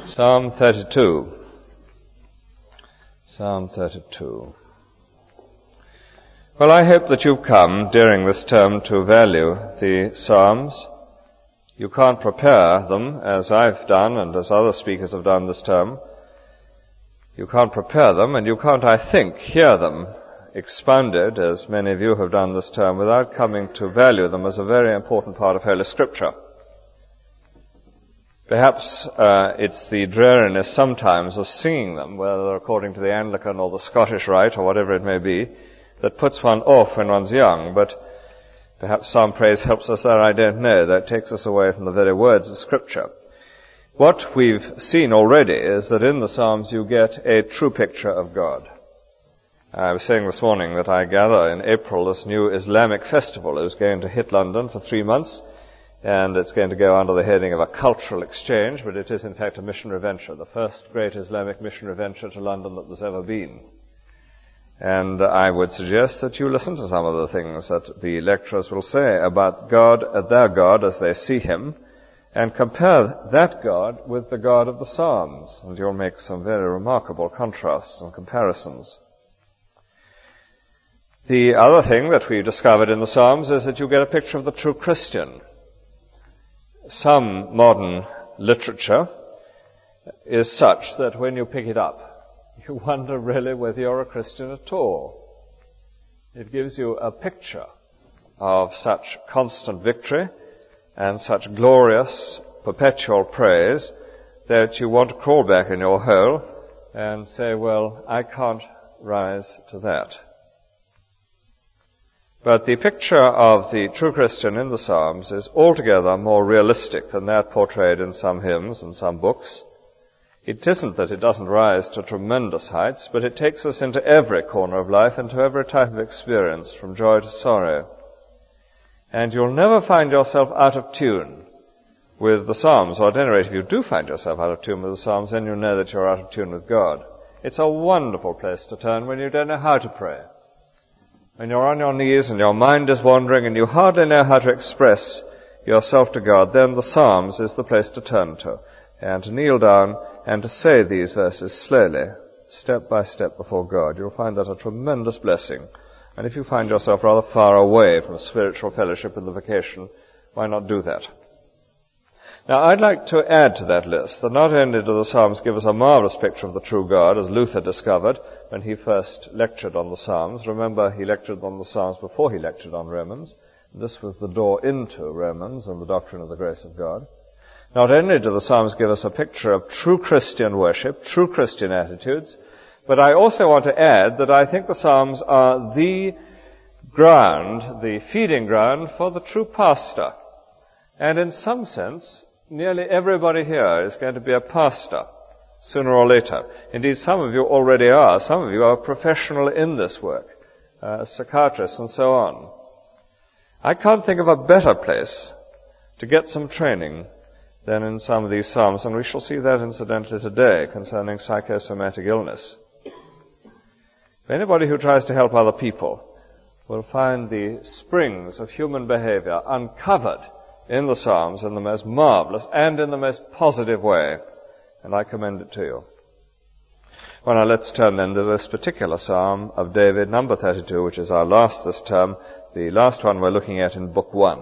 Psalm 32. Psalm 32. Well, I hope that you've come during this term to value the Psalms. You can't prepare them, as I've done and as other speakers have done this term. You can't prepare them, and you can't, I think, hear them expounded, as many of you have done this term, without coming to value them as a very important part of Holy Scripture. Perhaps it's the dreariness sometimes of singing them, whether according to the Anglican or the Scottish rite or whatever it may be, that puts one off when one's young. But perhaps psalm praise helps us there, I don't know. That takes us away from the very words of Scripture. What we've seen already is that in the Psalms you get a true picture of God. I was saying this morning that I gather in April this new Islamic festival is going to hit London for 3 months, and it's going to go under the heading of a cultural exchange, but it is in fact a missionary venture, the first great Islamic missionary venture to London that there's ever been. And I would suggest that you listen to some of the things that the lecturers will say about God, their God as they see him, and compare that God with the God of the Psalms, and you'll make some very remarkable contrasts and comparisons. The other thing that we discovered in the Psalms is that you get a picture of the true Christian. Some modern literature is such that when you pick it up, you wonder really whether you're a Christian at all. It gives you a picture of such constant victory and such glorious, perpetual praise that you want to crawl back in your hole and say, well, I can't rise to that. But the picture of the true Christian in the Psalms is altogether more realistic than that portrayed in some hymns and some books. It isn't that it doesn't rise to tremendous heights, but it takes us into every corner of life, into every type of experience, from joy to sorrow. And you'll never find yourself out of tune with the Psalms, or at any rate, if you do find yourself out of tune with the Psalms, then you know that you're out of tune with God. It's a wonderful place to turn when you don't know how to pray. When you're on your knees and your mind is wandering and you hardly know how to express yourself to God, then the Psalms is the place to turn to, and to kneel down and to say these verses slowly, step by step before God. You'll find that a tremendous blessing. And if you find yourself rather far away from spiritual fellowship in the vacation, why not do that? Now, I'd like to add to that list that not only do the Psalms give us a marvelous picture of the true God, as Luther discovered when he first lectured on the Psalms. Remember, he lectured on the Psalms before he lectured on Romans. This was the door into Romans and the doctrine of the grace of God. Not only do the Psalms give us a picture of true Christian worship, true Christian attitudes, but I also want to add that I think the Psalms are the ground, the feeding ground for the true pastor. And in some sense, nearly everybody here is going to be a pastor, sooner or later. Indeed, some of you already are. Some of you are professional in this work, psychiatrists and so on. I can't think of a better place to get some training than in some of these Psalms, and we shall see that incidentally today concerning psychosomatic illness. Anybody who tries to help other people will find the springs of human behavior uncovered in the Psalms in the most marvelous and in the most positive way, and I commend it to you. Well, now let's turn then to this particular Psalm of David, number 32, which is our last this term, the last one we're looking at in Book 1.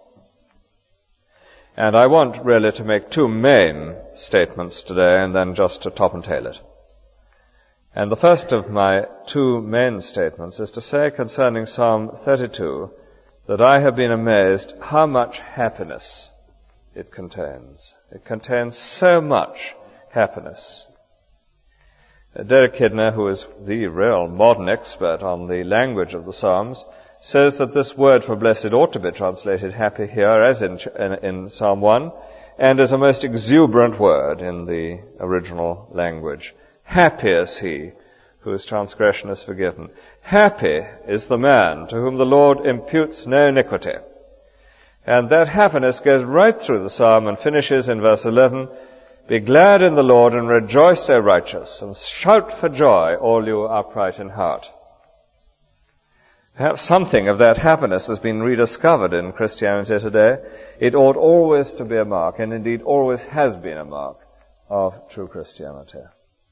And I want really to make two main statements today and then just to top and tail it. And the first of my two main statements is to say concerning Psalm 32 that I have been amazed how much happiness it contains. It contains so much happiness. Derek Kidner, who is the real modern expert on the language of the Psalms, says that this word for blessed ought to be translated happy here as in Psalm 1, and is a most exuberant word in the original language. Happy is he whose transgression is forgiven. Happy is the man to whom the Lord imputes no iniquity. And that happiness goes right through the psalm and finishes in verse 11, be glad in the Lord and rejoice, O righteous, and shout for joy, all you upright in heart. Perhaps something of that happiness has been rediscovered in Christianity today. It ought always to be a mark, and indeed always has been a mark, of true Christianity.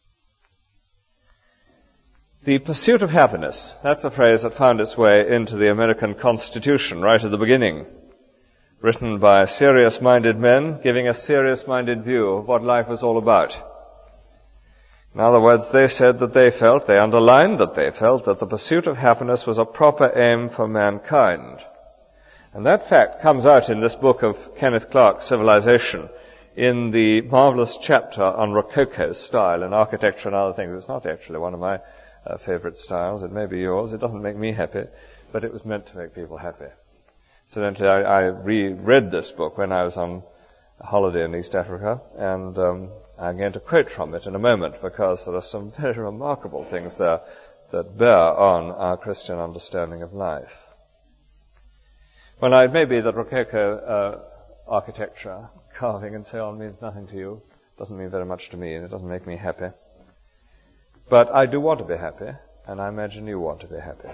The pursuit of happiness, that's a phrase that found its way into the American Constitution right at the beginning, written by serious-minded men giving a serious-minded view of what life was all about. In other words, they said that they underlined that they felt that the pursuit of happiness was a proper aim for mankind. And that fact comes out in this book of Kenneth Clark's Civilization, in the marvelous chapter on Rococo style in architecture and other things. It's not actually one of my favorite styles. It may be yours. It doesn't make me happy, but it was meant to make people happy. Incidentally, I reread this book when I was on a holiday in East Africa, and I'm going to quote from it in a moment, because there are some very remarkable things there that bear on our Christian understanding of life. Well, now, it may be that Rococo architecture, carving and so on, means nothing to you. It doesn't mean very much to me, and it doesn't make me happy. But I do want to be happy, and I imagine you want to be happy.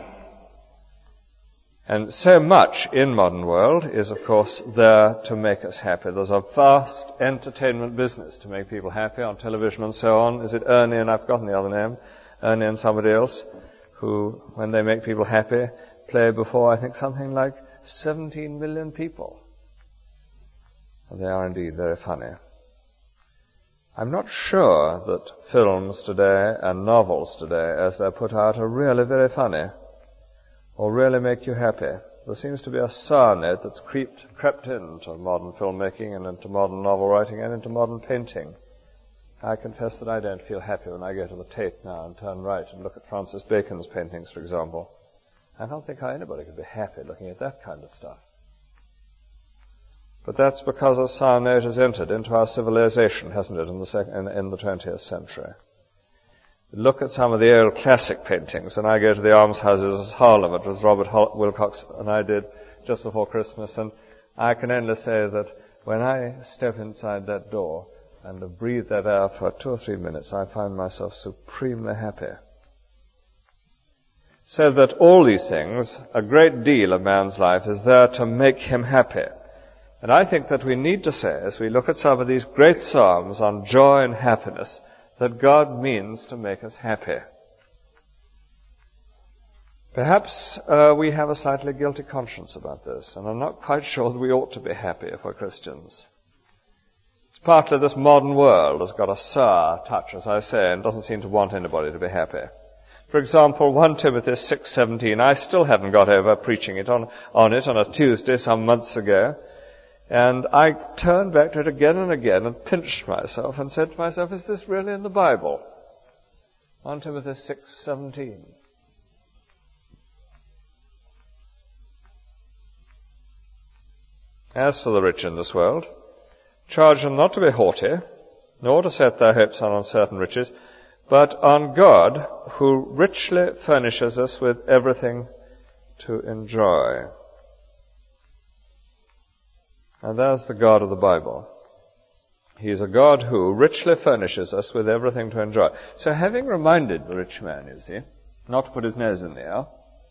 And so much in modern world is, of course, there to make us happy. There's a vast entertainment business to make people happy on television and so on. Is it Ernie, and I've forgotten the other name, Ernie and somebody else, who, when they make people happy, play before, I think, something like 17 million people. And they are indeed very funny. I'm not sure that films today and novels today, as they're put out, are really very funny or really make you happy. There seems to be a sour note that's crept into modern filmmaking and into modern novel writing and into modern painting. I confess that I don't feel happy when I go to the Tate now and turn right and look at Francis Bacon's paintings, for example. I don't think how anybody could be happy looking at that kind of stuff. But that's because a sour note has entered into our civilization, hasn't it, in the 20th century. Look at some of the old classic paintings. When I go to the almshouses of Harlem, it was Robert Wilcox and I did just before Christmas, and I can only say that when I step inside that door and have breathed that air for 2 or 3 minutes, I find myself supremely happy. So that all these things, a great deal of man's life, is there to make him happy. And I think that we need to say, as we look at some of these great psalms on joy and happiness, that God means to make us happy. Perhaps we have a slightly guilty conscience about this, and I'm not quite sure that we ought to be happy if we're Christians. It's partly this modern world has got a sour touch, as I say, and doesn't seem to want anybody to be happy. For example, 1 Timothy 6:17, I still haven't got over preaching it on a Tuesday some months ago. And I turned back to it again and again and pinched myself and said to myself, is this really in the Bible? 1 Timothy 6:17. As for the rich in this world, charge them not to be haughty, nor to set their hopes on uncertain riches, but on God, who richly furnishes us with everything to enjoy. And there's the God of the Bible. He's a God who richly furnishes us with everything to enjoy. So having reminded the rich man, you see, not to put his nose in the air,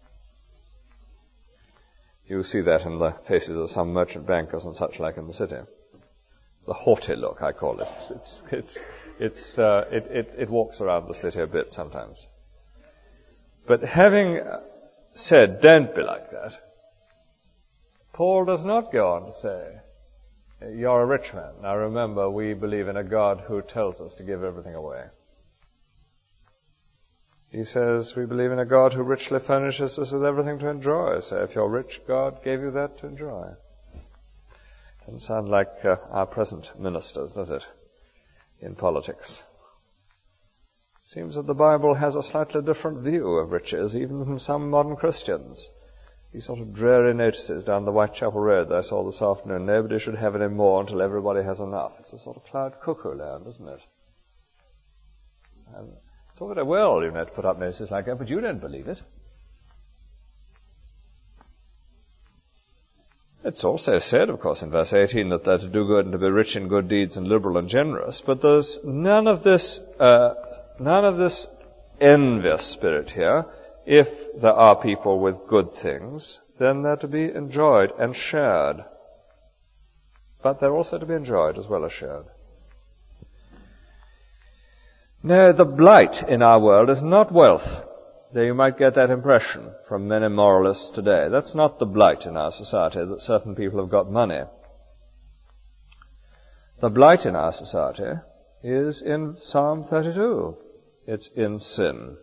you see that in the faces of some merchant bankers and such like in the city. The haughty look, I call it. It walks around the city a bit sometimes. But having said, don't be like that, Paul does not go on to say, you're a rich man. Now remember, we believe in a God who tells us to give everything away. He says, we believe in a God who richly furnishes us with everything to enjoy. So if you're rich, God gave you that to enjoy. Doesn't sound like our present ministers, does it, in politics? Seems that the Bible has a slightly different view of riches, even from some modern Christians. These sort of dreary notices down the Whitechapel Road that I saw this afternoon. Nobody should have any more until everybody has enough. It's a sort of cloud cuckoo land, isn't it? And it's all very well, to put up notices like that, but you don't believe it. It's also said, of course, in verse 18 that they're to do good and to be rich in good deeds and liberal and generous, but there's none of this envious spirit here. If there are people with good things, then they're to be enjoyed and shared. But they're also to be enjoyed as well as shared. No, the blight in our world is not wealth. Though you might get that impression from many moralists today. That's not the blight in our society, that certain people have got money. The blight in our society is in Psalm 32. It's in sin.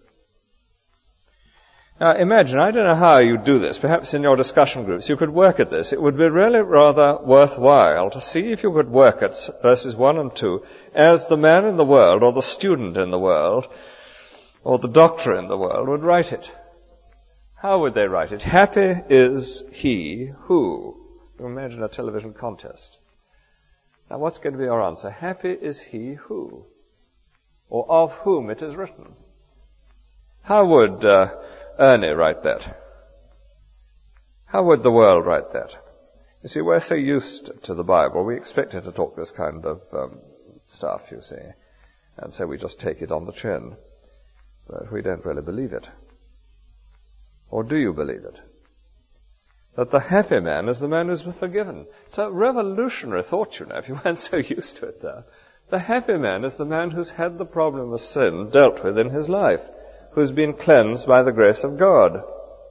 Now imagine, I don't know how you do this, perhaps in your discussion groups you could work at this. It would be really rather worthwhile to see if you could work at verses 1 and 2 as the man in the world, or the student in the world, or the doctor in the world would write it. How would they write it? Happy is he who. Imagine a television contest. Now what's going to be your answer? Happy is he who, or of whom it is written. How would Ernie write that? How would the world write that? You see, we're so used to the Bible, we expect it to talk this kind of stuff, you see, and so we just take it on the chin. But we don't really believe it. Or do you believe it? That the happy man is the man who's forgiven. It's a revolutionary thought, you know, if you weren't so used to it there. The happy man is the man who's had the problem of sin dealt with in his life, who's been cleansed by the grace of God.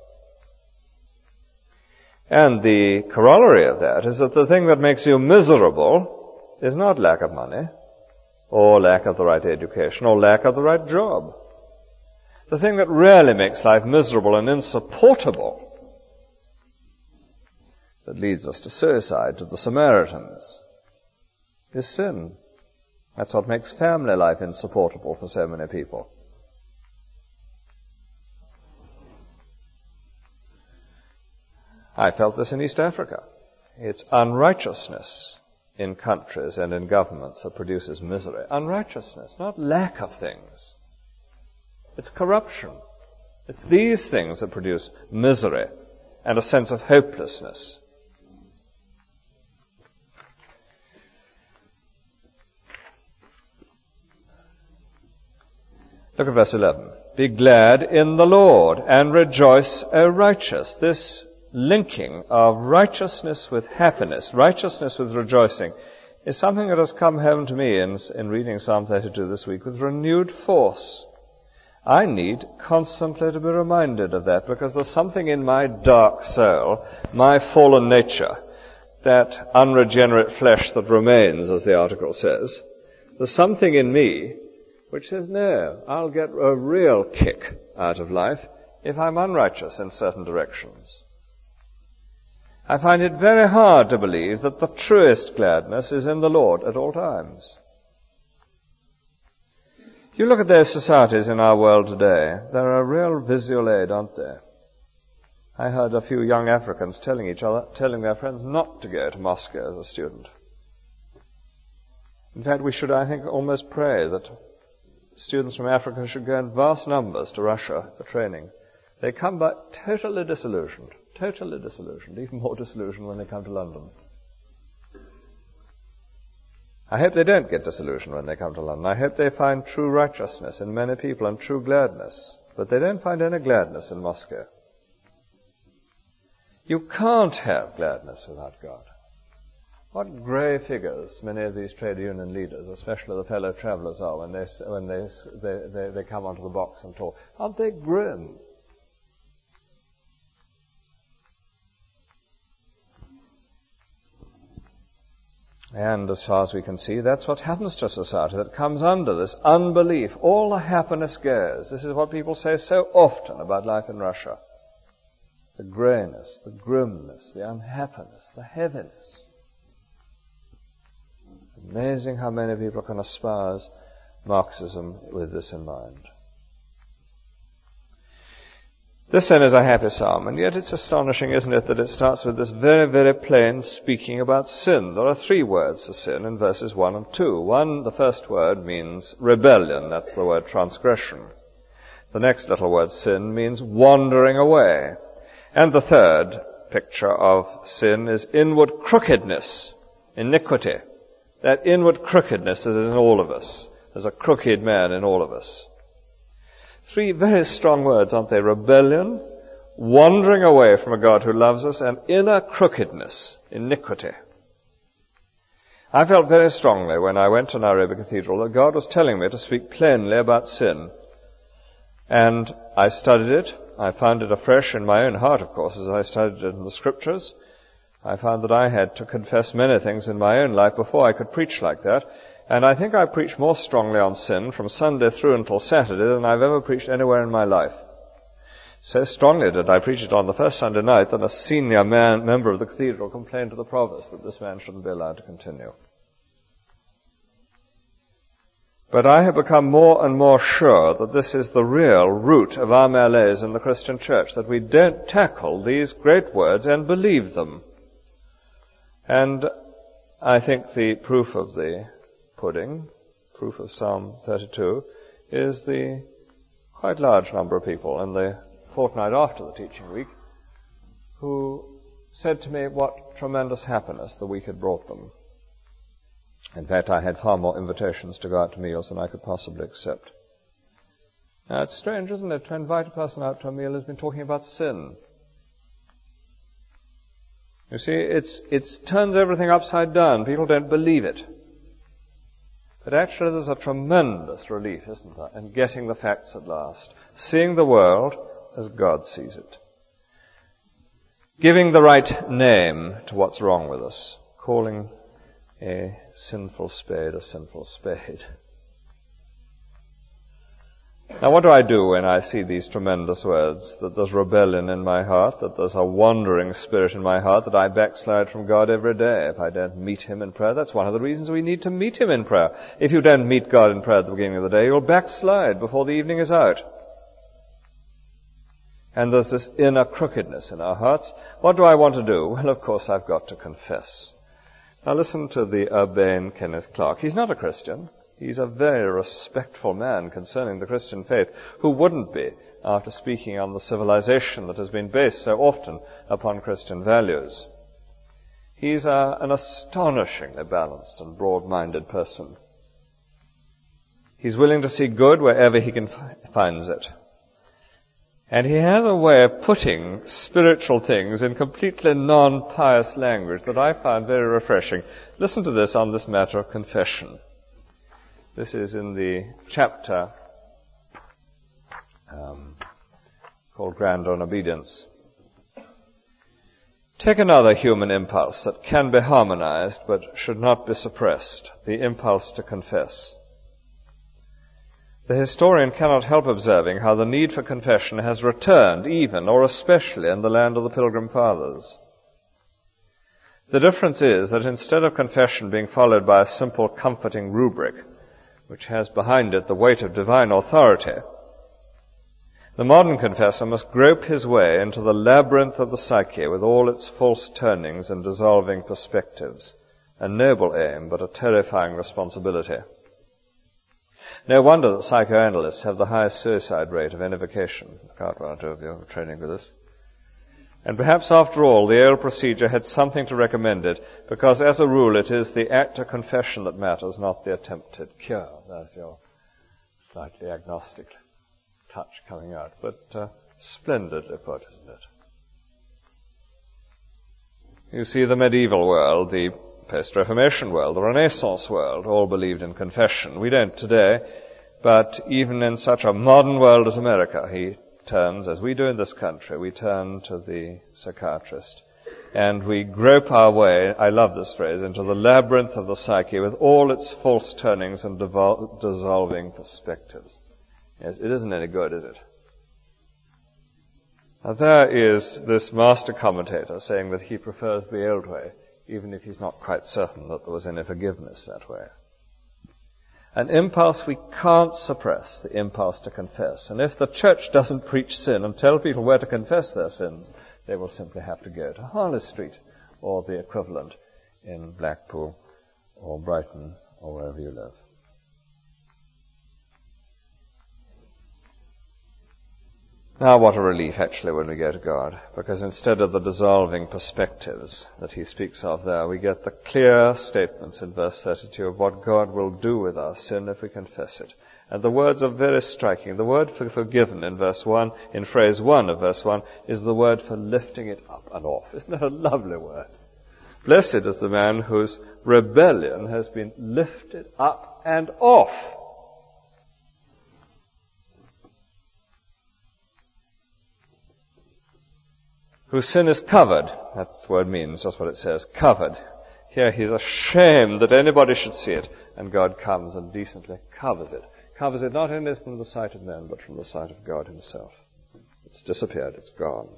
And the corollary of that is that the thing that makes you miserable is not lack of money, or lack of the right education, or lack of the right job. The thing that really makes life miserable and insupportable, that leads us to suicide, to the Samaritans, is sin. That's what makes family life insupportable for so many people. I felt this in East Africa. It's unrighteousness in countries and in governments that produces misery. Unrighteousness, not lack of things. It's corruption. It's these things that produce misery and a sense of hopelessness. Look at verse 11. Be glad in the Lord and rejoice, O righteous. This linking of righteousness with happiness, righteousness with rejoicing, is something that has come home to me in reading Psalm 32 this week with renewed force. I need constantly to be reminded of that, because there's something in my dark soul, my fallen nature, that unregenerate flesh that remains, as the article says. There's something in me which says, no, I'll get a real kick out of life if I'm unrighteous in certain directions. I find it very hard to believe that the truest gladness is in the Lord at all times. If you look at those societies in our world today, they're a real visual aid, aren't they? I heard a few young Africans telling their friends not to go to Moscow as a student. In fact, we should, I think, almost pray that students from Africa should go in vast numbers to Russia for training. They come back totally disillusioned, even more disillusioned when they come to London. I hope they don't get disillusioned when they come to London. I hope they find true righteousness in many people and true gladness, but they don't find any gladness in Moscow. You can't have gladness without God. What grey figures many of these trade union leaders, especially the fellow travellers, are when they come onto the box and talk. Aren't they grim? And as far as we can see, that's what happens to society that comes under this unbelief. All the happiness goes. This is what people say so often about life in Russia. The greyness, the grimness, the unhappiness, the heaviness. Amazing how many people can espouse Marxism with this in mind. This then is a happy psalm, and yet it's astonishing, isn't it, that it starts with this very, very plain speaking about sin. There are 3 words for sin in verses 1 and 2. The first word means rebellion. That's the word transgression. The next little word, sin, means wandering away. And the third picture of sin is inward crookedness, iniquity. That inward crookedness is in all of us. There's a crooked man in all of us. 3 very strong words, aren't they? Rebellion, wandering away from a God who loves us, and inner crookedness, iniquity. I felt very strongly when I went to Nairobi Cathedral that God was telling me to speak plainly about sin. And I studied it. I found it afresh in my own heart, of course, as I studied it in the Scriptures. I found that I had to confess many things in my own life before I could preach like that. And I think I preached more strongly on sin from Sunday through until Saturday than I've ever preached anywhere in my life. So strongly did I preach it on the first Sunday night that a senior member of the cathedral complained to the provost that this man shouldn't be allowed to continue. But I have become more and more sure that this is the real root of our malaise in the Christian church, that we don't tackle these great words and believe them. And I think the proof of the pudding, proof of Psalm 32, is the quite large number of people in the fortnight after the teaching week who said to me what tremendous happiness the week had brought them. In fact, I had far more invitations to go out to meals than I could possibly accept. Now, it's strange, isn't it, to invite a person out to a meal who's been talking about sin. You see, it turns everything upside down. People don't believe it. But actually there's a tremendous relief, isn't there, in getting the facts at last. Seeing the world as God sees it. Giving the right name to what's wrong with us. Calling a sinful spade a sinful spade. Now what do I do when I see these tremendous words? That there's rebellion in my heart, that there's a wandering spirit in my heart, that I backslide from God every day if I don't meet Him in prayer. That's one of the reasons we need to meet Him in prayer. If you don't meet God in prayer at the beginning of the day, you'll backslide before the evening is out. And there's this inner crookedness in our hearts. What do I want to do? Well, of course, I've got to confess. Now listen to the urbane Kenneth Clark. He's not a Christian. He's a very respectful man concerning the Christian faith. Who wouldn't be after speaking on the civilization that has been based so often upon Christian values? He's an astonishingly balanced and broad-minded person. He's willing to see good wherever he finds it. And he has a way of putting spiritual things in completely non-pious language that I find very refreshing. Listen to this on this matter of confession. This is in the chapter called Grandeur and Obedience. Take another human impulse that can be harmonized but should not be suppressed, the impulse to confess. The historian cannot help observing how the need for confession has returned even or especially in the land of the Pilgrim Fathers. The difference is that instead of confession being followed by a simple comforting rubric, which has behind it the weight of divine authority, the modern confessor must grope his way into the labyrinth of the psyche with all its false turnings and dissolving perspectives, a noble aim but a terrifying responsibility. No wonder that psychoanalysts have the highest suicide rate of any vocation. Can't one or two of you are training with this. And perhaps after all, the old procedure had something to recommend it, because as a rule it is the act of confession that matters, not the attempted cure. There's your slightly agnostic touch coming out, but splendidly put, isn't it? You see, the medieval world, the post-Reformation world, the Renaissance world, all believed in confession. We don't today, but even in such a modern world as America, he turns, as we do in this country, we turn to the psychiatrist and we grope our way, I love this phrase, into the labyrinth of the psyche with all its false turnings and dissolving perspectives. Yes, it isn't any good, is it? Now there is this master commentator saying that he prefers the old way, even if he's not quite certain that there was any forgiveness that way. An impulse we can't suppress, the impulse to confess. And if the church doesn't preach sin and tell people where to confess their sins, they will simply have to go to Harley Street or the equivalent in Blackpool or Brighton or wherever you live. Now what a relief actually when we go to God, because instead of the dissolving perspectives that he speaks of there, we get the clear statements in verse 32 of what God will do with our sin if we confess it. And the words are very striking. The word for forgiven in verse 1, in phrase 1 of verse 1, is the word for lifting it up and off. Isn't that a lovely word? Blessed is the man whose rebellion has been lifted up and off. Whose sin is covered. That's the word means, just what it says, covered. Here he's ashamed that anybody should see it, and God comes and decently covers it. Covers it not only from the sight of men, but from the sight of God himself. It's disappeared, it's gone.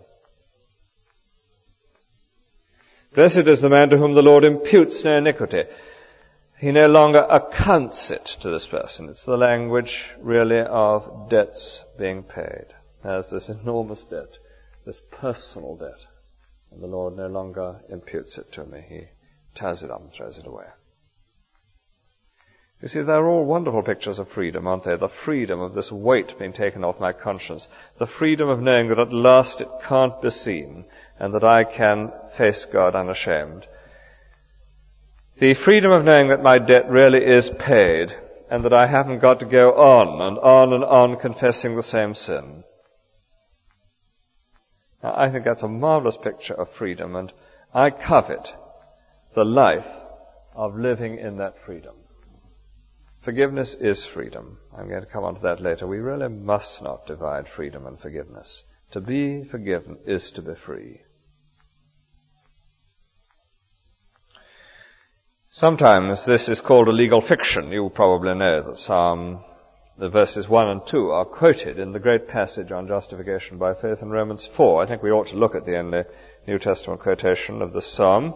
Blessed is the man to whom the Lord imputes no iniquity. He no longer accounts it to this person. It's the language, really, of debts being paid. There's this enormous debt, this personal debt, and the Lord no longer imputes it to me. He tears it up and throws it away. You see, they're all wonderful pictures of freedom, aren't they? The freedom of this weight being taken off my conscience. The freedom of knowing that at last it can't be seen and that I can face God unashamed. The freedom of knowing that my debt really is paid and that I haven't got to go on and on and on confessing the same sin. Now, I think that's a marvelous picture of freedom, and I covet the life of living in that freedom. Forgiveness is freedom. I'm going to come on to that later. We really must not divide freedom and forgiveness. To be forgiven is to be free. Sometimes this is called a legal fiction. You probably know that the verses 1 and 2 are quoted in the great passage on justification by faith in Romans 4. I think we ought to look at the only New Testament quotation of this psalm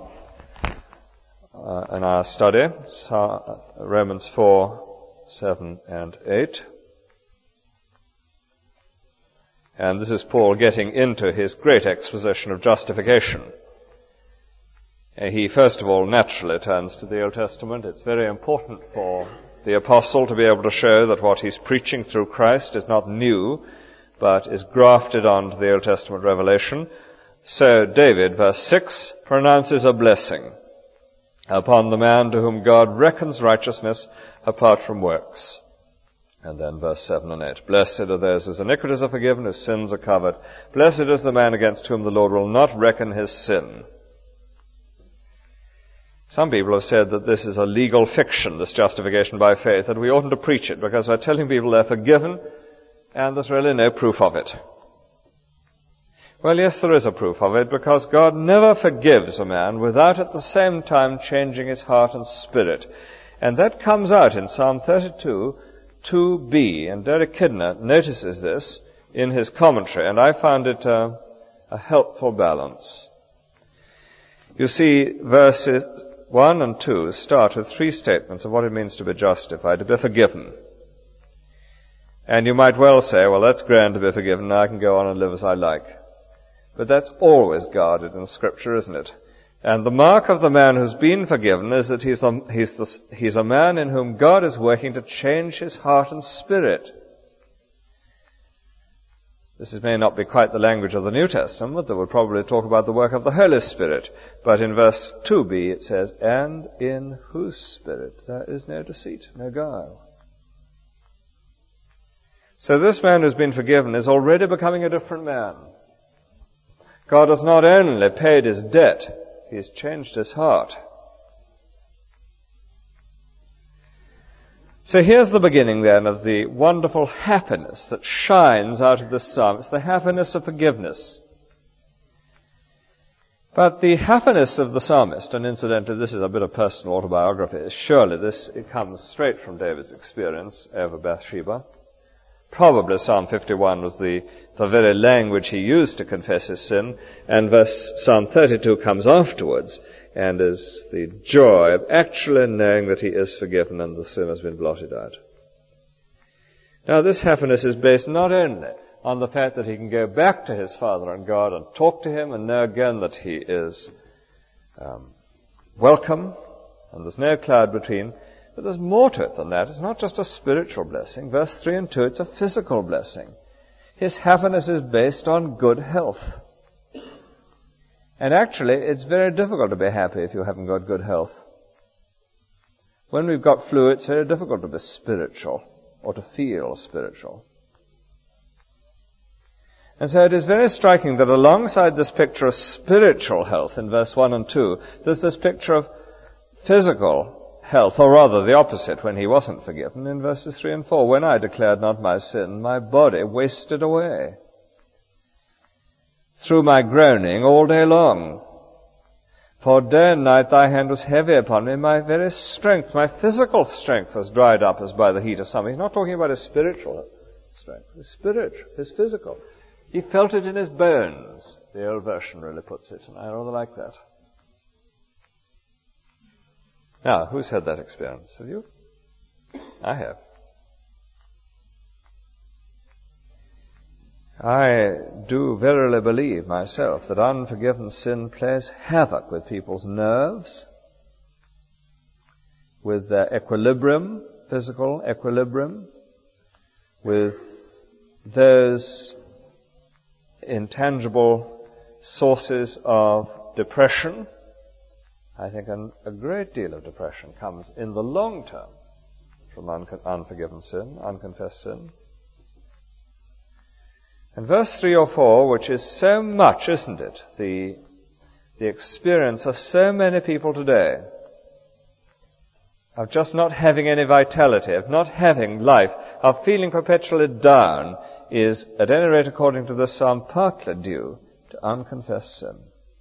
in our study, Romans 4, 7 and 8. And this is Paul getting into his great exposition of justification. He first of all naturally turns to the Old Testament. It's very important for the apostle to be able to show that what he's preaching through Christ is not new, but is grafted onto the Old Testament revelation. So David, verse 6, pronounces a blessing upon the man to whom God reckons righteousness apart from works. And then verse 7 and 8. Blessed are those whose iniquities are forgiven, whose sins are covered. Blessed is the man against whom the Lord will not reckon his sin. Some people have said that this is a legal fiction, this justification by faith, and we oughtn't to preach it because we're telling people they're forgiven and there's really no proof of it. Well, yes, there is a proof of it, because God never forgives a man without at the same time changing his heart and spirit. And that comes out in Psalm 32, 2b. And Derek Kidner notices this in his commentary, and I found it a helpful balance. You see, verses 1 and 2 start with three statements of what it means to be justified, to be forgiven. And you might well say, well, that's grand to be forgiven, now I can go on and live as I like. But that's always guarded in Scripture, isn't it? And the mark of the man who's been forgiven is that he's a man in whom God is working to change his heart and spirit. This may not be quite the language of the New Testament. That would probably talk about the work of the Holy Spirit. But in verse 2b it says, and in whose spirit there is no deceit, no guile. So this man who's been forgiven is already becoming a different man. God has not only paid his debt, he has changed his heart. So here's the beginning then of the wonderful happiness that shines out of this psalm. It's the happiness of forgiveness. But the happiness of the psalmist, and incidentally this is a bit of personal autobiography, surely it comes straight from David's experience over Bathsheba. Probably Psalm 51 was the very language he used to confess his sin, and Psalm 32 comes afterwards and is the joy of actually knowing that he is forgiven and the sin has been blotted out. Now this happiness is based not only on the fact that he can go back to his Father and God and talk to him and know again that he is welcome and there's no cloud between, but there's more to it than that. It's not just a spiritual blessing. Verse 3 and 2, it's a physical blessing. His happiness is based on good health. And actually, it's very difficult to be happy if you haven't got good health. When we've got flu, it's very difficult to be spiritual or to feel spiritual. And so it is very striking that alongside this picture of spiritual health in verse 1 and 2, there's this picture of physical health, or rather the opposite, when he wasn't forgiven, in verses 3 and 4. When I declared not my sin, my body wasted away through my groaning all day long. For day and night thy hand was heavy upon me, my very strength, my physical strength was dried up as by the heat of summer. He's not talking about his spiritual strength, his physical. He felt it in his bones, the old version really puts it, and I rather like that. Now, who's had that experience? Have you? I have. I do verily believe myself that unforgiven sin plays havoc with people's nerves, with their equilibrium, physical equilibrium, with those intangible sources of depression. I think a great deal of depression comes in the long term from unforgiven sin, unconfessed sin. And verse 3 or 4, which is so much, isn't it, the experience of so many people today, of just not having any vitality, of not having life, of feeling perpetually down, is, at any rate according to this psalm, partly due to unconfessed sin.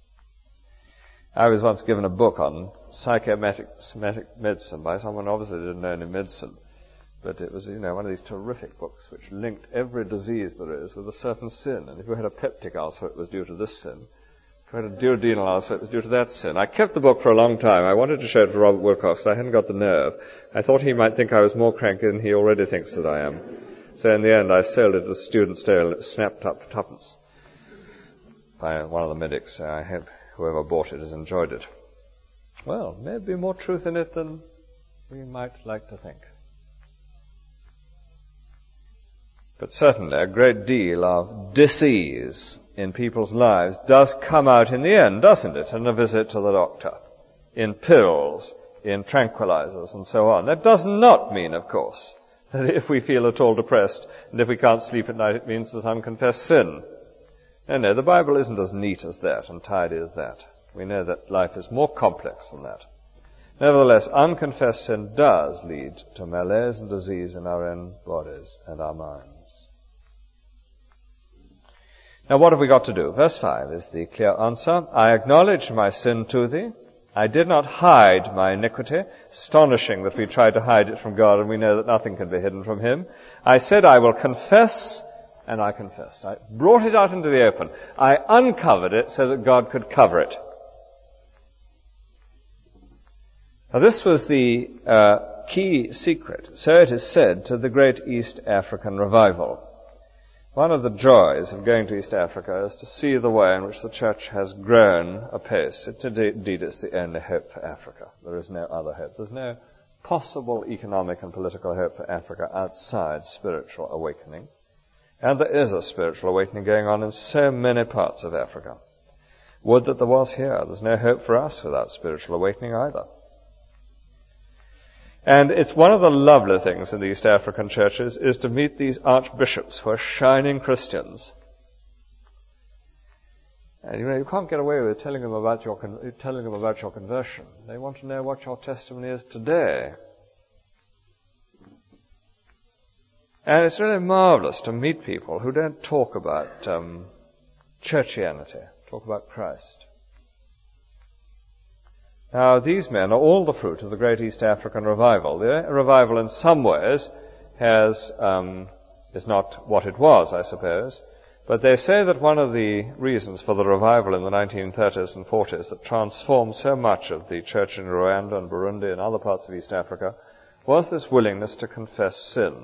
I was once given a book on psychosomatic medicine by someone obviously didn't know any medicine, but it was, one of these terrific books which linked every disease there is with a certain sin. And if you had a peptic ulcer, it was due to this sin. If you had a duodenal ulcer, it was due to that sin. I kept the book for a long time. I wanted to show it to Robert Wilcox. I hadn't got the nerve. I thought he might think I was more cranky than he already thinks that I am. So in the end, I sold it at a student sale, and it was snapped up for twopence by one of the medics. I hope whoever bought it has enjoyed it. Well, maybe more truth in it than we might like to think. But certainly a great deal of disease in people's lives does come out in the end, doesn't it, in a visit to the doctor, in pills, in tranquilizers, and so on. That does not mean, of course, that if we feel at all depressed and if we can't sleep at night, it means there's unconfessed sin. No, the Bible isn't as neat as that and tidy as that. We know that life is more complex than that. Nevertheless, unconfessed sin does lead to malaise and disease in our own bodies and our minds. Now, what have we got to do? Verse 5 is the clear answer. I acknowledge my sin to thee. I did not hide my iniquity. Astonishing that we try to hide it from God, and we know that nothing can be hidden from him. I said, I will confess, and I confessed. I brought it out into the open. I uncovered it so that God could cover it. Now, this was the key secret, so it is said, to the great East African revival. One of the joys of going to East Africa is to see the way in which the church has grown apace. Indeed, it's the only hope for Africa. There is no other hope. There's no possible economic and political hope for Africa outside spiritual awakening. And there is a spiritual awakening going on in so many parts of Africa. Would that there was here. There's no hope for us without spiritual awakening either. And it's one of the lovely things in the East African churches is to meet these archbishops who are shining Christians. And you can't get away with telling them about your conversion. They want to know what your testimony is today. And it's really marvelous to meet people who don't talk about churchianity, talk about Christ. Now, these men are all the fruit of the great East African revival. The revival, in some ways, is not what it was, I suppose. But they say that one of the reasons for the revival in the 1930s and 40s that transformed so much of the church in Rwanda and Burundi and other parts of East Africa was this willingness to confess sin.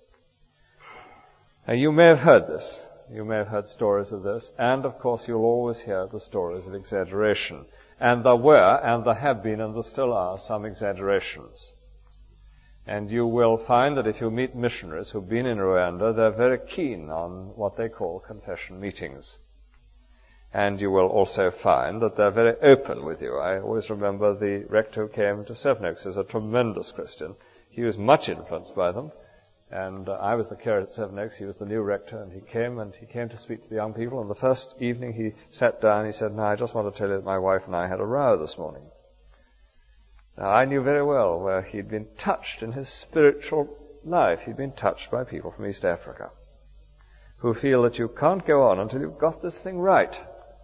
Now, you may have heard this. You may have heard stories of this. And, of course, you'll always hear the stories of exaggeration. And there were, and there have been, and there still are, some exaggerations. And you will find that if you meet missionaries who've been in Rwanda, they're very keen on what they call confession meetings. And you will also find that they're very open with you. I always remember the rector who came to Sevenoaks is a tremendous Christian. He was much influenced by them. And I was the curate at Seven Oaks. He was the new rector, and he came to speak to the young people. And the first evening he sat down, he said, "Now, I just want to tell you that my wife and I had a row this morning." Now, I knew very well where he'd been touched in his spiritual life. He'd been touched by people from East Africa who feel that you can't go on until you've got this thing right.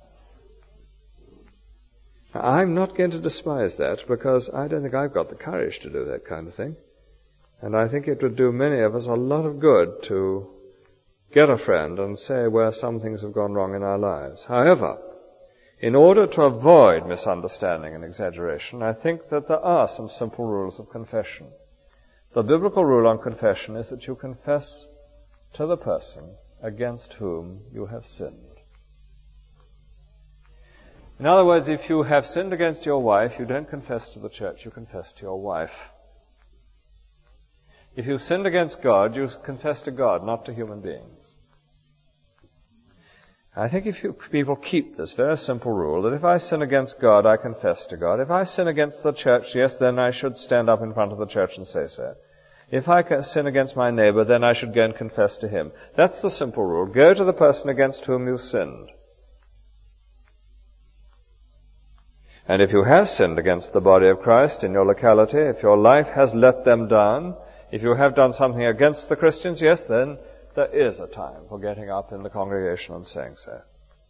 Now, I'm not going to despise that, because I don't think I've got the courage to do that kind of thing. And I think it would do many of us a lot of good to get a friend and say where some things have gone wrong in our lives. However, in order to avoid misunderstanding and exaggeration, I think that there are some simple rules of confession. The biblical rule on confession is that you confess to the person against whom you have sinned. In other words, if you have sinned against your wife, you don't confess to the church, you confess to your wife. If you've sinned against God, you confess to God, not to human beings. I think if people keep this very simple rule, that if I sin against God, I confess to God. If I sin against the church, yes, then I should stand up in front of the church and say so. If I sin against my neighbor, then I should go and confess to him. That's the simple rule. Go to the person against whom you've sinned. And if you have sinned against the body of Christ in your locality, if your life has let them down, if you have done something against the Christians, yes, then there is a time for getting up in the congregation and saying so.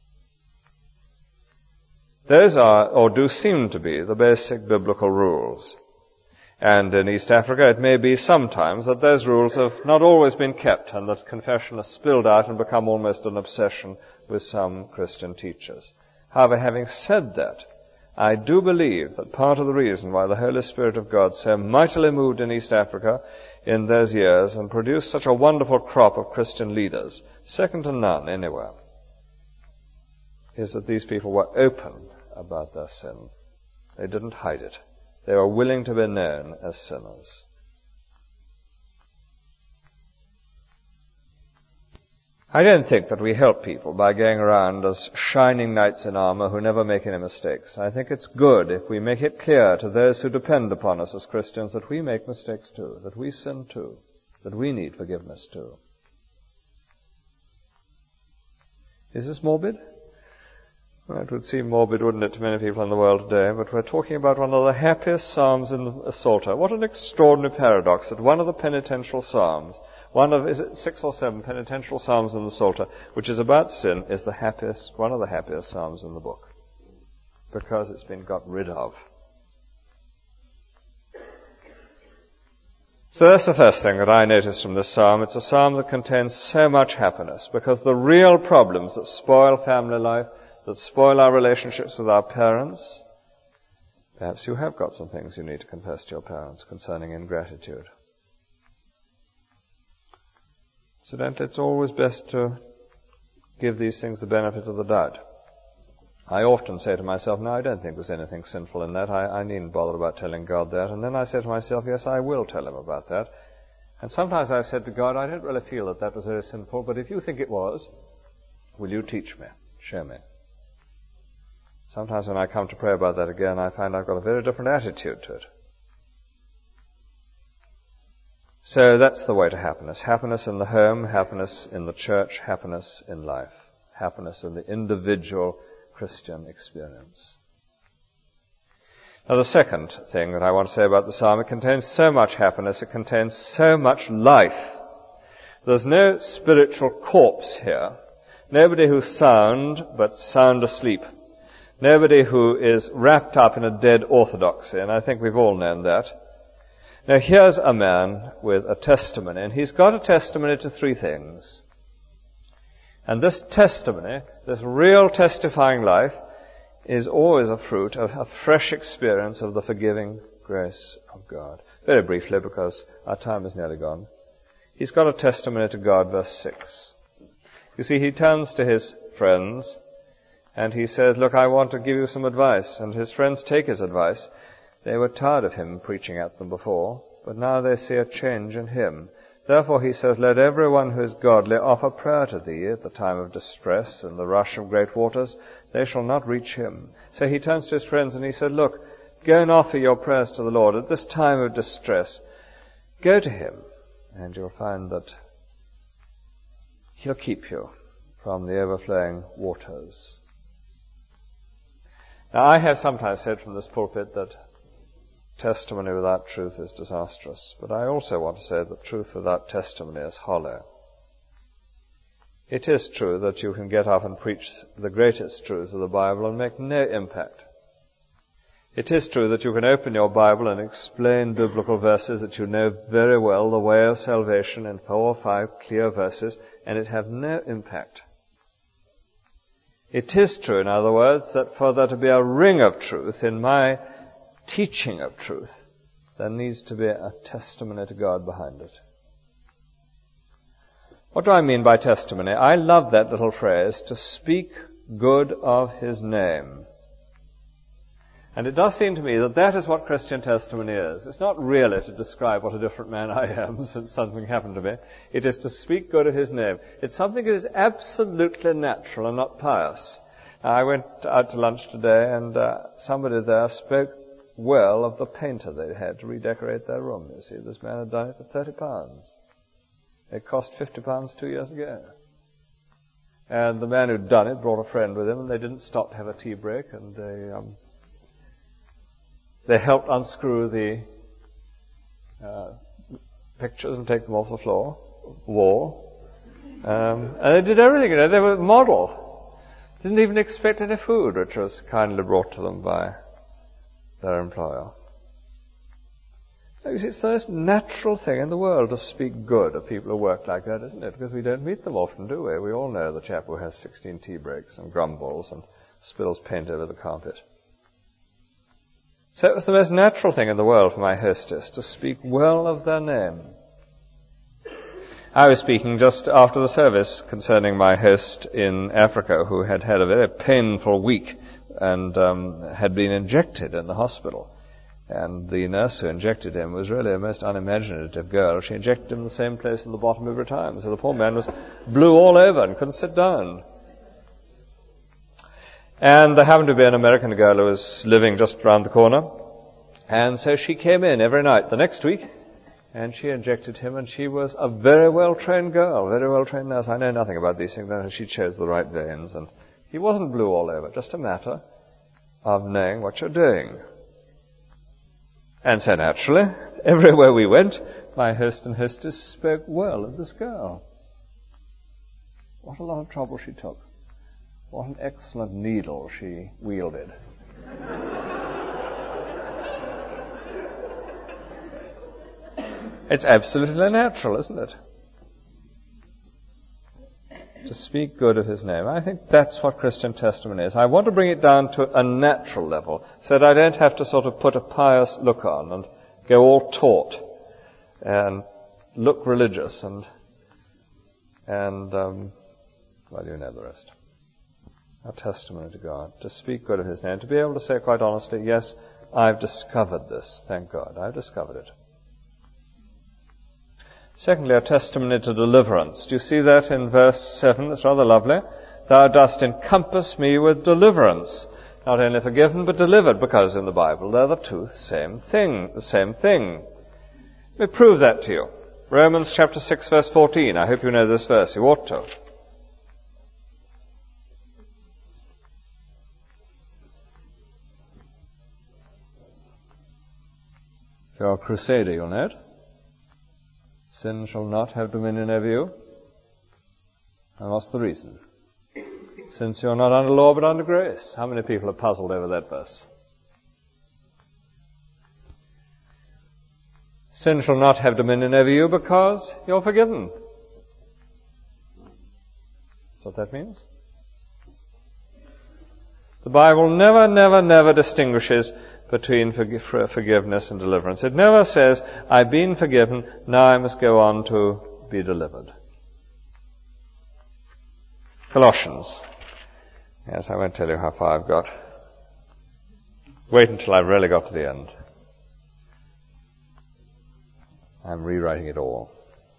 Those are, or do seem to be, the basic biblical rules. And in East Africa, it may be sometimes that those rules have not always been kept, and that confession has spilled out and become almost an obsession with some Christian teachers. However, having said that, I do believe that part of the reason why the Holy Spirit of God so mightily moved in East Africa in those years and produced such a wonderful crop of Christian leaders, second to none anywhere, is that these people were open about their sin. They didn't hide it. They were willing to be known as sinners. I don't think that we help people by going around as shining knights in armor who never make any mistakes. I think it's good if we make it clear to those who depend upon us as Christians that we make mistakes too, that we sin too, that we need forgiveness too. Is this morbid? Well, it would seem morbid, wouldn't it, to many people in the world today, but we're talking about one of the happiest psalms in the Psalter. What an extraordinary paradox that one of the penitential psalms, is it 6 or 7 penitential psalms in the Psalter, which is about sin, is one of the happiest psalms in the book, because it's been got rid of. So that's the first thing that I noticed from this psalm. It's a psalm that contains so much happiness, because the real problems that spoil family life, that spoil our relationships with our parents, perhaps you have got some things you need to confess to your parents concerning ingratitude. Incidentally, it's always best to give these things the benefit of the doubt. I often say to myself, no, I don't think there's anything sinful in that. I needn't bother about telling God that. And then I say to myself, yes, I will tell him about that. And sometimes I've said to God, I don't really feel that was very sinful, but if you think it was, will you teach me, show me? Sometimes when I come to pray about that again, I find I've got a very different attitude to it. So that's the way to happiness. Happiness in the home, happiness in the church, happiness in life. Happiness in the individual Christian experience. Now the second thing that I want to say about the psalm, it contains so much happiness, it contains so much life. There's no spiritual corpse here. Nobody who's sound, but sound asleep. Nobody who is wrapped up in a dead orthodoxy, and I think we've all known that. Now here's a man with a testimony, and he's got a testimony to 3 things. And this testimony, this real testifying life, is always a fruit of a fresh experience of the forgiving grace of God. Very briefly, because our time is nearly gone. He's got a testimony to God, verse 6. You see, he turns to his friends, and he says, look, I want to give you some advice. And his friends take his advice. They were tired of him preaching at them before, but now they see a change in him. Therefore he says, let everyone who is godly offer prayer to thee at the time of distress and the rush of great waters. They shall not reach him. So he turns to his friends and he said, look, go and offer your prayers to the Lord at this time of distress. Go to him and you'll find that He'll keep you from the overflowing waters. Now, I have sometimes said from this pulpit that testimony without truth is disastrous, but I also want to say that truth without testimony is hollow. It is true that you can get up and preach the greatest truths of the Bible and make no impact. It is true that you can open your Bible and explain biblical verses that you know very well, the way of salvation, in 4 or 5 clear verses, and it have no impact. It is true, in other words, that for there to be a ring of truth in my teaching of truth, there needs to be a testimony to God behind it. What do I mean by testimony? I love that little phrase, to speak good of His name. And it does seem to me that that is what Christian testimony is. It's not really to describe what a different man I am since something happened to me. It is to speak good of His name. It's something that is absolutely natural and not pious. Now, I went out to lunch today, and somebody there spoke well of the painter they had to redecorate their room. You see, this man had done it for £30. It cost £50 2 years ago. And the man who'd done it brought a friend with him, and they didn't stop to have a tea break, and they helped unscrew the pictures and take them off the wall. And they did everything, you know. They were a model. Didn't even expect any food, which was kindly brought to them by their employer. You see, it's the most natural thing in the world to speak good of people who work like that, isn't it? Because we don't meet them often, do we? We all know the chap who has 16 tea breaks and grumbles and spills paint over the carpet. So it was the most natural thing in the world for my hostess to speak well of their name. I was speaking just after the service concerning my host in Africa who had had a very painful week and had been injected in the hospital. And the nurse who injected him was really a most unimaginative girl. She injected him in the same place in the bottom every time. So the poor man was blue all over and couldn't sit down. And there happened to be an American girl who was living just round the corner. And so she came in every night the next week, and she injected him, and she was a very well-trained girl, very well-trained nurse. I know nothing about these things, but she chose the right veins, and he wasn't blue all over, just a matter of knowing what you're doing. And so naturally, everywhere we went, my host and hostess spoke well of this girl. What a lot of trouble she took. What an excellent needle she wielded. It's absolutely natural, isn't it? To speak good of His name. I think that's what Christian testimony is. I want to bring it down to a natural level so that I don't have to sort of put a pious look on and go all taut and look religious and well, you know the rest. Our testimony to God, to speak good of His name, to be able to say quite honestly, yes, I've discovered this, thank God, I've discovered it. Secondly, a testimony to deliverance. Do you see that in verse 7? It's rather lovely. Thou dost encompass me with deliverance. Not only forgiven, but delivered, because in the Bible they're the same thing. Let me prove that to you. Romans chapter 6, verse 14. I hope you know this verse. You ought to. If you're a crusader, you'll know it. Sin shall not have dominion over you. And what's the reason? Since you're not under law but under grace. How many people are puzzled over that verse? Sin shall not have dominion over you because you're forgiven. That's what that means. The Bible never distinguishes between forgiveness and deliverance. It never says, I've been forgiven, now I must go on to be delivered. Colossians. Yes, I won't tell you how far I've got. Wait until I've really got to the end. I'm rewriting it all.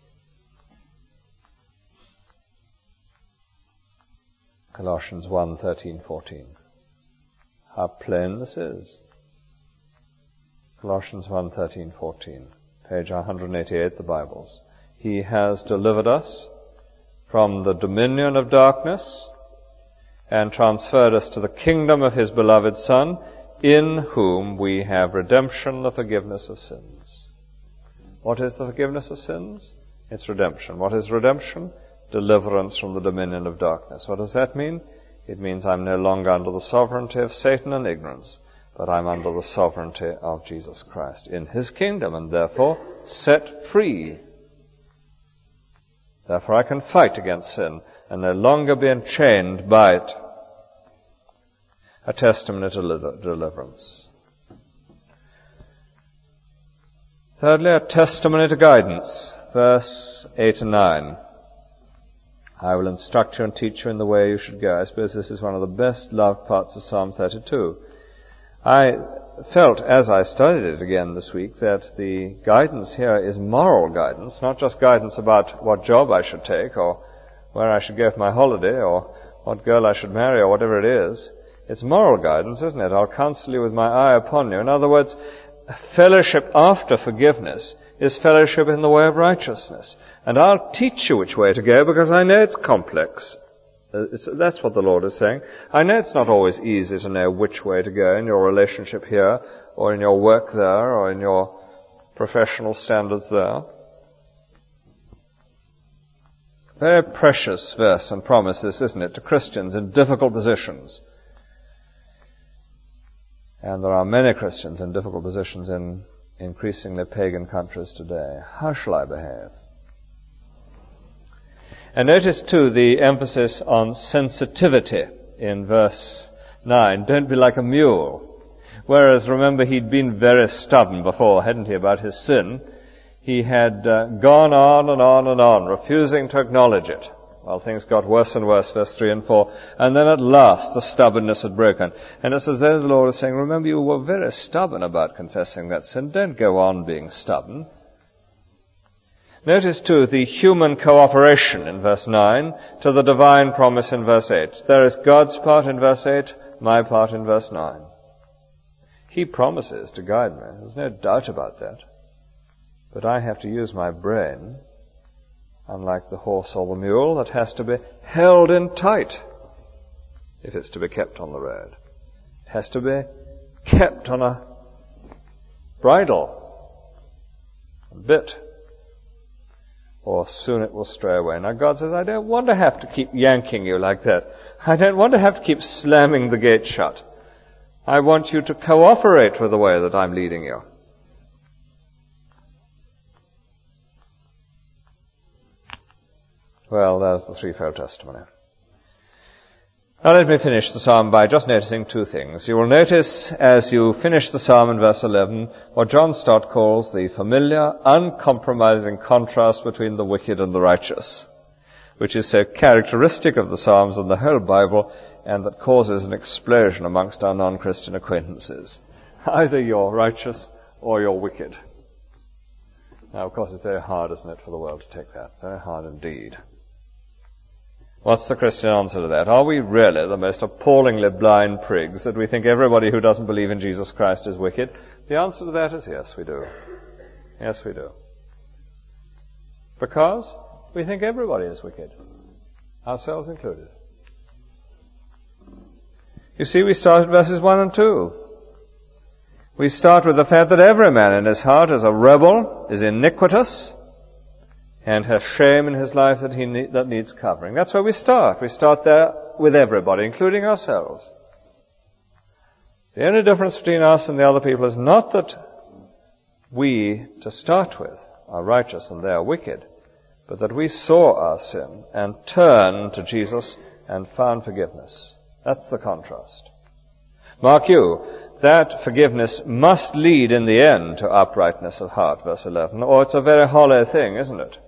Colossians 1:13-14. How plain this is. Colossians 1:13-14, page 188, the Bibles. He has delivered us from the dominion of darkness and transferred us to the kingdom of His beloved Son, in whom we have redemption, the forgiveness of sins. What is the forgiveness of sins? It's redemption. What is redemption? Deliverance from the dominion of darkness. What does that mean? It means I'm no longer under the sovereignty of Satan and ignorance, but I'm under the sovereignty of Jesus Christ in His kingdom, and therefore set free. Therefore I can fight against sin and no longer be enchained by it. A testimony to deliverance. Thirdly, a testimony to guidance. Verse 8 and 9. I will instruct you and teach you in the way you should go. I suppose this is one of the best loved parts of Psalm 32. I felt, as I studied it again this week, that the guidance here is moral guidance, not just guidance about what job I should take, or where I should go for my holiday, or what girl I should marry, or whatever it is. It's moral guidance, isn't it? I'll counsel you with my eye upon you. In other words, fellowship after forgiveness is fellowship in the way of righteousness. And I'll teach you which way to go because I know it's complex. That's what the Lord is saying. I know it's not always easy to know which way to go in your relationship here, or in your work there, or in your professional standards there. Very precious verse and promise this, isn't it, to Christians in difficult positions. And there are many Christians in difficult positions in increasingly pagan countries today. How shall I behave? And notice too the emphasis on sensitivity in verse 9. Don't be like a mule. Whereas, remember, he'd been very stubborn before, hadn't he, about his sin. He had gone on and on and on, refusing to acknowledge it. Well, things got worse and worse, verse 3 and 4. And then at last the stubbornness had broken. And it's as though the Lord is saying, remember, you were very stubborn about confessing that sin. Don't go on being stubborn. Notice too the human cooperation in verse 9 to the divine promise in verse 8. There is God's part in verse 8, my part in verse 9. He promises to guide me. There's no doubt about that. But I have to use my brain, unlike the horse or the mule, that has to be held in tight if it's to be kept on the road. It has to be kept on a bridle, a bit, or soon it will stray away. Now God says, I don't want to have to keep yanking you like that. I don't want to have to keep slamming the gate shut. I want you to cooperate with the way that I'm leading you. Well, there's the threefold testimony. Now let me finish the psalm by just noticing two things. You will notice as you finish the psalm in verse 11 what John Stott calls the familiar, uncompromising contrast between the wicked and the righteous, which is so characteristic of the psalms and the whole Bible, and that causes an explosion amongst our non-Christian acquaintances. Either you're righteous or you're wicked. Now, of course, it's very hard, isn't it, for the world to take that? Very hard indeed. What's the Christian answer to that? Are we really the most appallingly blind prigs that we think everybody who doesn't believe in Jesus Christ is wicked? The answer to that is yes, we do. Yes, we do. Because we think everybody is wicked, ourselves included. You see, we start at verses 1 and 2. We start with the fact that every man in his heart is a rebel, is iniquitous, and has shame in his life that needs covering. That's where we start. We start there with everybody, including ourselves. The only difference between us and the other people is not that we, to start with, are righteous and they are wicked, but that we saw our sin and turned to Jesus and found forgiveness. That's the contrast. Mark you, that forgiveness must lead in the end to uprightness of heart, verse 11, or it's a very hollow thing, isn't it?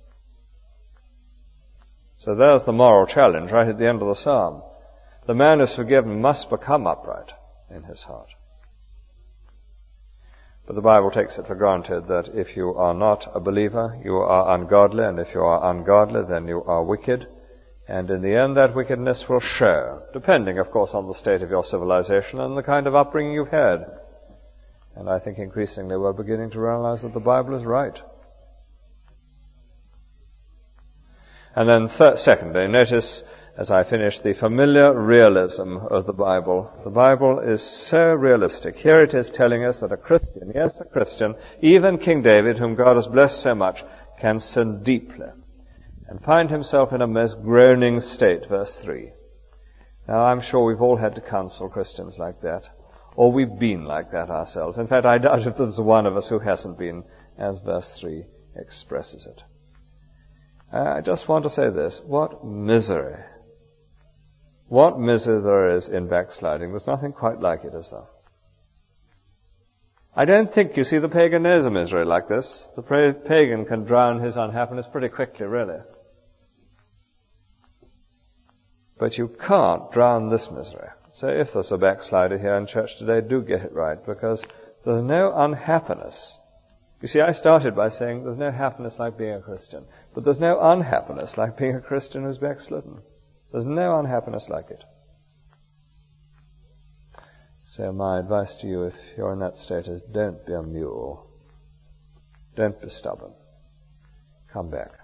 So there's the moral challenge right at the end of the psalm. The man who's forgiven must become upright in his heart. But the Bible takes it for granted that if you are not a believer, you are ungodly, and if you are ungodly, then you are wicked. And in the end, that wickedness will show, depending, of course, on the state of your civilization and the kind of upbringing you've had. And I think increasingly we're beginning to realize that the Bible is right. And then secondly, notice as I finish the familiar realism of the Bible. The Bible is so realistic. Here it is telling us that a Christian, yes, a Christian, even King David, whom God has blessed so much, can sin deeply and find himself in a most groaning state, verse 3. Now, I'm sure we've all had to counsel Christians like that, or we've been like that ourselves. In fact, I doubt if there's one of us who hasn't been, as verse 3 expresses it. I just want to say this. What misery there is in backsliding. There's nothing quite like it, is there? I don't think, you see, the pagan knows a misery like this. The pagan can drown his unhappiness pretty quickly, really. But you can't drown this misery. So if there's a backslider here in church today, do get it right, because there's no unhappiness. You see, I started by saying there's no happiness like being a Christian, but there's no unhappiness like being a Christian who's backslidden. There's no unhappiness like it. So my advice to you, if you're in that state, is don't be a mule. Don't be stubborn. Come back.